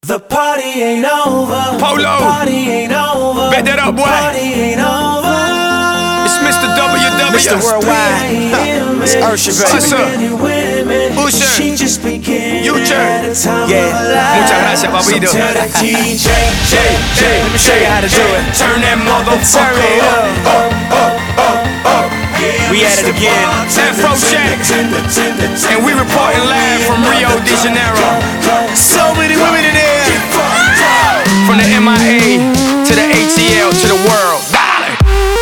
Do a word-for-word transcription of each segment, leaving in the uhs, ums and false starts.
The party ain't over. Polo. The party ain't over. Bet that up, boy. The party ain't over. It's Mister W W. Mister Worldwide. It's Usher, baby. Usher. Usher. U-turn. Yeah. Muchas gracias, papito. So tell the D J, J, J, Let me show you how to do it. Turn that Turn motherfucker it up. up. We at it again. Afro Jack. And we reporting live from Rio de Janeiro. So many women in there. From the M I A to the A T L to the world. Dale.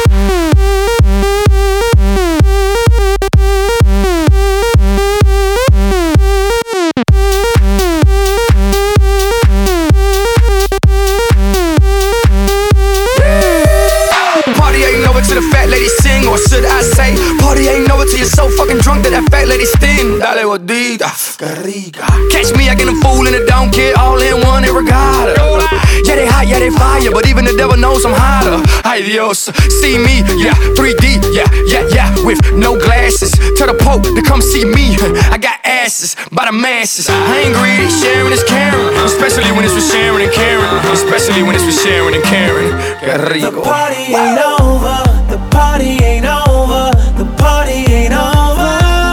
Party ain't over till the fat lady sing, or should I say, party ain't over till you're so fucking drunk that that fat lady sting. Dale gordita, que rica. Catch me acting a fool and it don't care, all in one and regatta. Yeah, they hot, yeah, they fire, but even the devil knows I'm hotter. Ay Dios, see me, yeah, three D, yeah, yeah, yeah, with no glasses. Tell the Pope to come see me. I got asses by the masses. I ain't greedy, sharing is caring, especially when it's with Sharon and Karen, especially when it's with Sharon and Karen. Que rico. The party ain't over. The party ain't over. The party ain't over.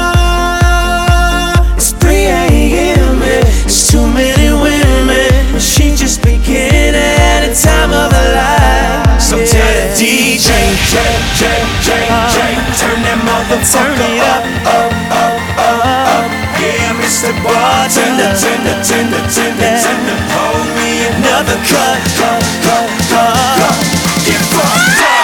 It's three A M It's too many women. She just beginning at the time of her life. So tell the D J, J, J, J, J, turn that motherfucker up, up, up, up, up. Yeah, Mister Bartender, tender, tender, tender, tender. Hold me another cup, cup, cup, cup, cup. Get fucked up.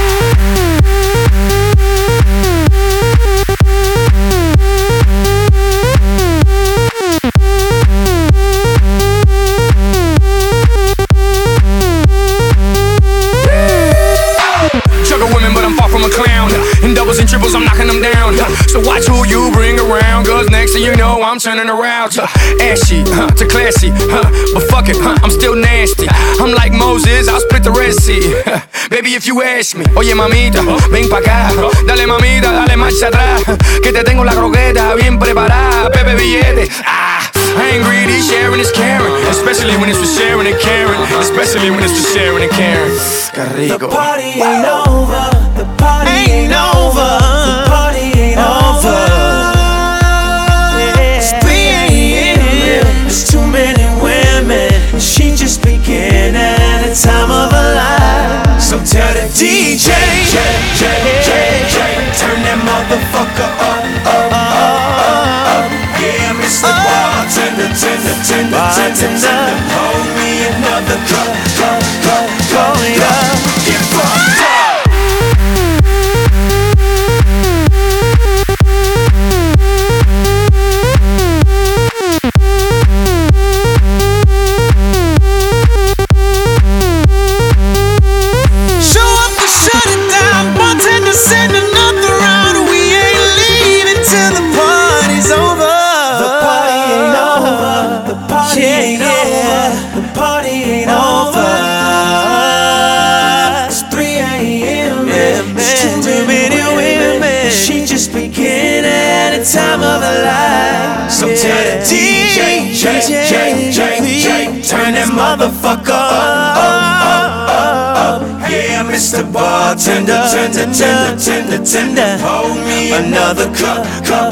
Juggle women, but I'm far from a clown. In doubles and triples, I'm knocking them down. So watch who you bring around, cause next thing you know, I'm turning around to ashy, huh, to classy, huh, but fuck it, huh, I'm still nasty. I'm like Moses, I'll split the Red Sea. Baby, if you ask me, oye mamita, ven pa' acá. Dale mamita, dale marcha atrás, que te tengo la croqueta bien preparada. Pepe billete, ah, I ain't greedy, sharing is caring, especially when it's with Sharon and Karen, especially when it's with Sharon and Karen. Que rico. The party ain't over. The party ain't over. The party ain't over. It's three A M There's too many women. She just beginning at the time of her life. So tell the D J, J, J, J, J, turn that motherfucker up, up, up, up, up. Yeah, Mister Bartender, tender, tender, tender, tender. Hold me another cup, cup, cup, cup, cup. Get fucked up. Time of her life. So tell the D J, J, J, J, J, turn that motherfucker up, up, up, up. Yeah, Mister Bartender, tender, tender, tender, tender. Hold me another cup, cup.